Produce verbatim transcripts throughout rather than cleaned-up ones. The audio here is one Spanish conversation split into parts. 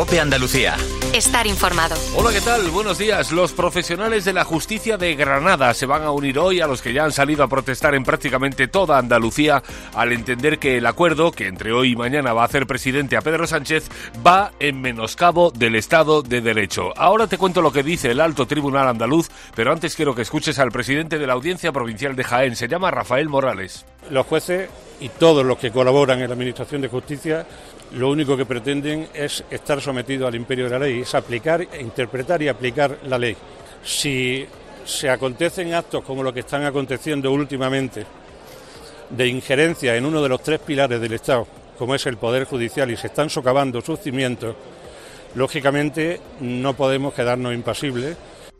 COPE Andalucía. Estar informado. Hola, ¿qué tal? Buenos días. Los profesionales de la justicia de Granada se van a unir hoy a los que ya han salido a protestar en prácticamente toda Andalucía al entender que el acuerdo, que entre hoy y mañana va a hacer presidente a Pedro Sánchez, va en menoscabo del Estado de Derecho. Ahora te cuento lo que dice el Alto Tribunal andaluz, pero antes quiero que escuches al presidente de la Audiencia Provincial de Jaén. Se llama Rafael Morales. Los jueces y todos los que colaboran en la Administración de Justicia lo único que pretenden es estar sometidos al imperio de la ley, es aplicar, interpretar y aplicar la ley. Si se acontecen actos como los que están aconteciendo últimamente, de injerencia en uno de los tres pilares del Estado, como es el Poder Judicial, y se están socavando sus cimientos, lógicamente no podemos quedarnos impasibles.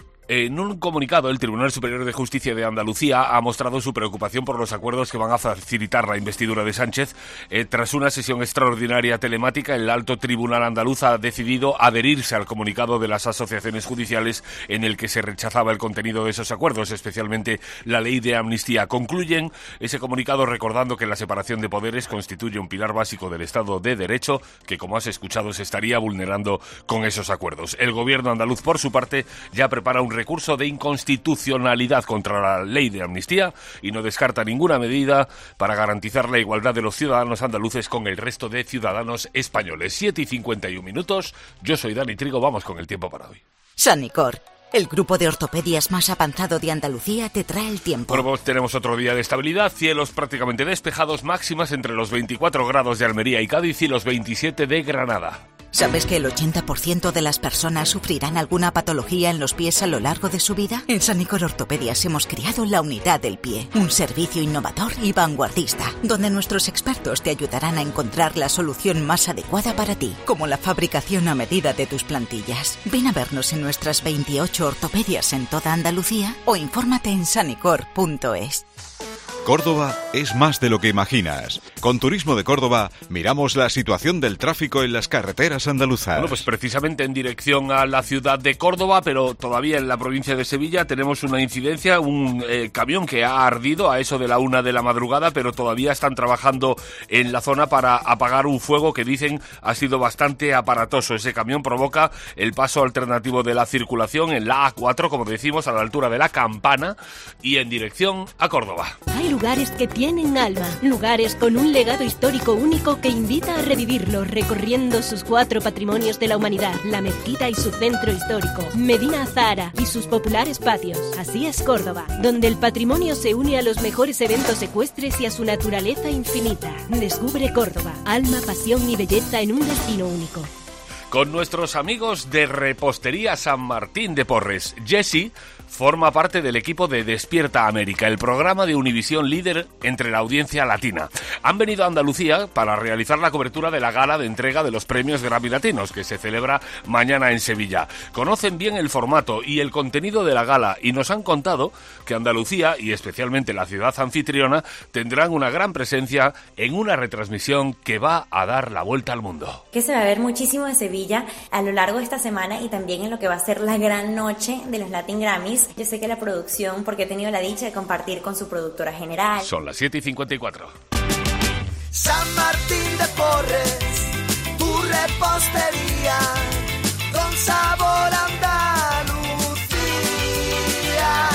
En un comunicado, el Tribunal Superior de Justicia de Andalucía ha mostrado su preocupación por los acuerdos que van a facilitar la investidura de Sánchez. Eh, tras una sesión extraordinaria telemática, el Alto Tribunal andaluz ha decidido adherirse al comunicado de las asociaciones judiciales en el que se rechazaba el contenido de esos acuerdos, especialmente la ley de amnistía. Concluyen ese comunicado recordando que la separación de poderes constituye un pilar básico del Estado de Derecho que, como has escuchado, se estaría vulnerando con esos acuerdos. El gobierno andaluz, por su parte, ya prepara un recurso de inconstitucionalidad contra la ley de amnistía y no descarta ninguna medida para garantizar la igualdad de los ciudadanos andaluces con el resto de ciudadanos españoles. siete y cincuenta y un minutos, yo soy Dani Trigo, vamos con el tiempo para hoy. Sanicor, el grupo de ortopedias más avanzado de Andalucía, te trae el tiempo. Bueno, pues tenemos otro día de estabilidad, cielos prácticamente despejados, máximas entre los veinticuatro grados de Almería y Cádiz y los veintisiete de Granada. ¿Sabes que el ochenta por ciento de las personas sufrirán alguna patología en los pies a lo largo de su vida? En Sanicor Ortopedias hemos creado la Unidad del Pie, un servicio innovador y vanguardista, donde nuestros expertos te ayudarán a encontrar la solución más adecuada para ti, como la fabricación a medida de tus plantillas. Ven a vernos en nuestras veintiocho ortopedias en toda Andalucía o infórmate en sanicor punto es. Córdoba es más de lo que imaginas. Con Turismo de Córdoba miramos la situación del tráfico en las carreteras andaluzas. Bueno, pues precisamente en dirección a la ciudad de Córdoba, pero todavía en la provincia de Sevilla tenemos una incidencia, un eh, camión que ha ardido a eso de la una de la madrugada, pero todavía están trabajando en la zona para apagar un fuego que dicen ha sido bastante aparatoso. Ese camión provoca el paso alternativo de la circulación en la A cuatro, como decimos, a la altura de la Campana y en dirección a Córdoba. Hay lugares que tienen alma, lugares con un legado histórico único que invita a revivirlo recorriendo sus cuatro patrimonios de la humanidad, la mezquita y su centro histórico, Medina Azahara y sus populares patios. Así es Córdoba, donde el patrimonio se une a los mejores eventos ecuestres y a su naturaleza infinita. Descubre Córdoba, alma, pasión y belleza en un destino único. Con nuestros amigos de Repostería San Martín de Porres, Jessy forma parte del equipo de Despierta América, el programa de Univisión líder entre la audiencia latina. Han venido a Andalucía para realizar la cobertura de la gala de entrega de los premios Grammy Latinos, que se celebra mañana en Sevilla. Conocen bien el formato y el contenido de la gala y nos han contado que Andalucía, y especialmente la ciudad anfitriona, tendrán una gran presencia en una retransmisión que va a dar la vuelta al mundo. Que se va a ver muchísimo de Sevilla a lo largo de esta semana y también en lo que va a ser la gran noche de los Latin Grammys. Yo sé que la producción, porque he tenido la dicha de compartir con su productora general. Son las siete y cincuenta y cuatro. San Martín de Porres, tu repostería, con sabor a Andalucía.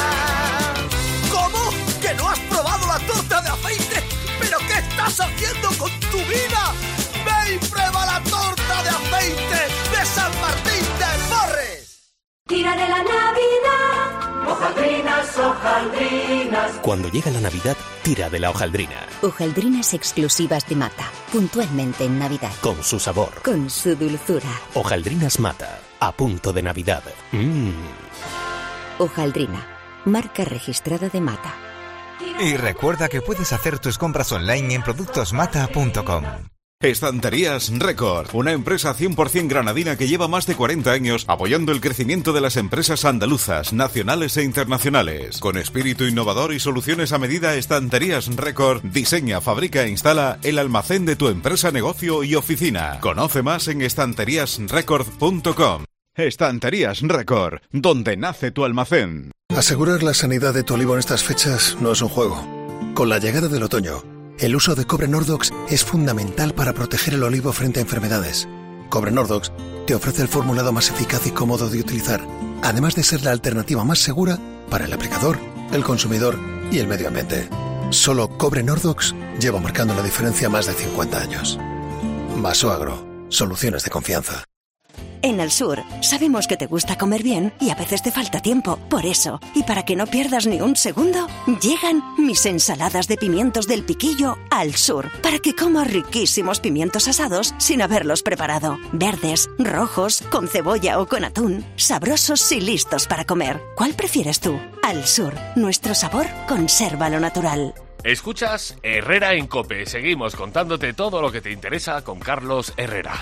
¿Cómo? ¿Que no has probado la torta de aceite? ¿Pero qué estás haciendo con tu vida? Ve y prueba la torta de aceite de San Martín de Porres. Tira de la Navidad. Hojaldrinas, hojaldrinas. Cuando llega la Navidad, tira de la hojaldrina. Hojaldrinas exclusivas de Mata, puntualmente en Navidad. Con su sabor. Con su dulzura. Hojaldrinas Mata, a punto de Navidad. Mmm. Hojaldrina, marca registrada de Mata. Y recuerda que puedes hacer tus compras online en productos mata punto com. Estanterías Record, una empresa cien por ciento granadina que lleva más de cuarenta años apoyando el crecimiento de las empresas andaluzas, nacionales e internacionales. Con espíritu innovador y soluciones a medida, Estanterías Record diseña, fabrica e instala el almacén de tu empresa, negocio y oficina. Conoce más en estanterías record punto com. Estanterías Record, donde nace tu almacén. Asegurar la sanidad de tu olivo en estas fechas no es un juego. Con la llegada del otoño, el uso de cobre Nordox es fundamental para proteger el olivo frente a enfermedades. Cobre Nordox te ofrece el formulado más eficaz y cómodo de utilizar, además de ser la alternativa más segura para el aplicador, el consumidor y el medio ambiente. Solo Cobre Nordox lleva marcando la diferencia más de cincuenta años. Vasoagro, soluciones de confianza. En Al Sur, sabemos que te gusta comer bien y a veces te falta tiempo. Por eso, y para que no pierdas ni un segundo, llegan mis ensaladas de pimientos del Piquillo Al Sur, para que comas riquísimos pimientos asados sin haberlos preparado. Verdes, rojos, con cebolla o con atún, sabrosos y listos para comer. ¿Cuál prefieres tú? Al Sur, nuestro sabor conserva lo natural. Escuchas Herrera en COPE. Seguimos contándote todo lo que te interesa con Carlos Herrera.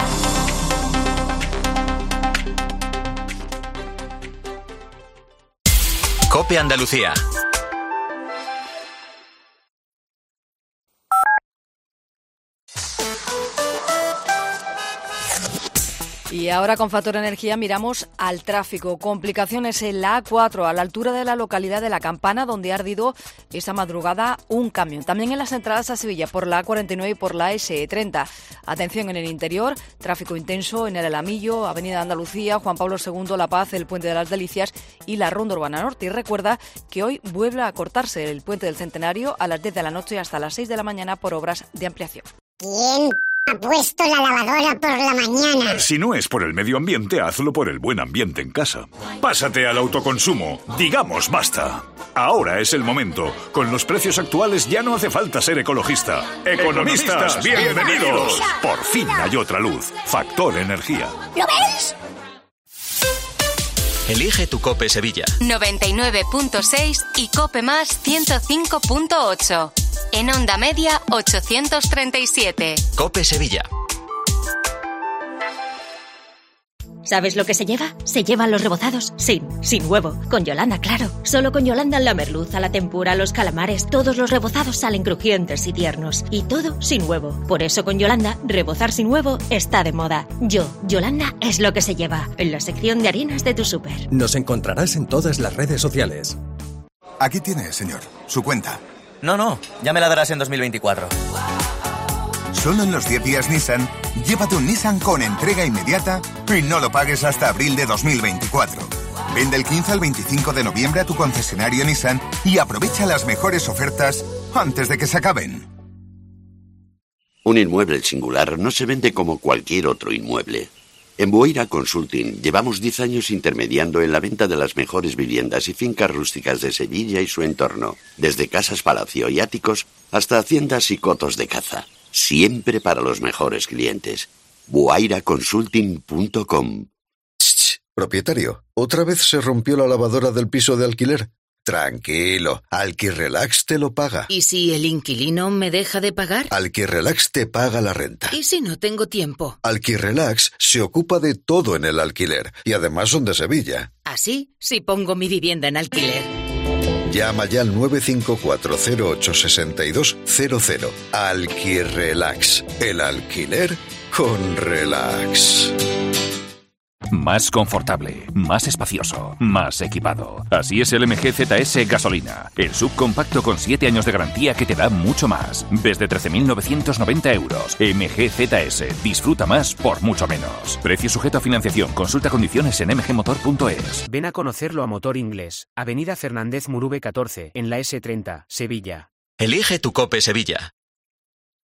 COPE Andalucía. Y ahora con Factor Energía miramos al tráfico. Complicaciones en la A cuatro, a la altura de la localidad de La Campana, donde ha ardido esta madrugada un camión. También en las entradas a Sevilla por la A cuarenta y nueve y por la ese e treinta. Atención en el interior, tráfico intenso en el Alamillo, Avenida Andalucía, Juan Pablo segundo, La Paz, el Puente de las Delicias y la Ronda Urbana Norte. Y recuerda que hoy vuelve a cortarse el Puente del Centenario a las diez de la noche hasta las seis de la mañana por obras de ampliación. ¿Quién ha puesto la lavadora por la mañana? Si no es por el medio ambiente, hazlo por el buen ambiente en casa. Pásate al autoconsumo. Digamos basta. Ahora es el momento. Con los precios actuales ya no hace falta ser ecologista. Economistas, bienvenidos. Por fin hay otra luz. Factor Energía. ¿Lo veis? Elige tu COPE Sevilla. noventa y nueve punto seis y COPE Más ciento cinco punto ocho. En onda media ochocientos treinta y siete. COPE Sevilla. ¿Sabes lo que se lleva? Se llevan los rebozados sin, sin huevo. Con Yolanda, claro. Solo con Yolanda la merluza, la tempura, los calamares, todos los rebozados salen crujientes y tiernos. Y todo sin huevo. Por eso con Yolanda, rebozar sin huevo está de moda. Yo, Yolanda, es lo que se lleva. En la sección de harinas de tu súper. Nos encontrarás en todas las redes sociales. Aquí tiene, señor, su cuenta. No, no, ya me la darás en dos mil veinticuatro. Solo en los diez días Nissan, llévate un Nissan con entrega inmediata y no lo pagues hasta abril de dos mil veinticuatro. Ven del quince al veinticinco de noviembre a tu concesionario Nissan y aprovecha las mejores ofertas antes de que se acaben. Un inmueble singular no se vende como cualquier otro inmueble. En Bueira Consulting llevamos diez años intermediando en la venta de las mejores viviendas y fincas rústicas de Sevilla y su entorno, desde casas palacio y áticos hasta haciendas y cotos de caza. Siempre para los mejores clientes. bueira consulting punto com. Propietario, ¿otra vez se rompió la lavadora del piso de alquiler? Tranquilo, Alquirrelax te lo paga. ¿Y si el inquilino me deja de pagar? Alquirrelax te paga la renta. ¿Y si no tengo tiempo? Alquirrelax se ocupa de todo en el alquiler y además son de Sevilla. ¿Así? Si pongo mi vivienda en alquiler. Llama ya al nueve cinco cuatro cero ocho seis dos cero cero. Alquirrelax, el alquiler con relax. Más confortable, más espacioso, más equipado. Así es el M G Z S Gasolina, el subcompacto con siete años de garantía que te da mucho más. Desde trece mil novecientos noventa euros. M G Z S, disfruta más por mucho menos. Precio sujeto a financiación, consulta condiciones en m g motor punto es. Ven a conocerlo a Motor Inglés, Avenida Fernández Murube catorce, en la ese treinta, Sevilla. Elige tu COPE Sevilla.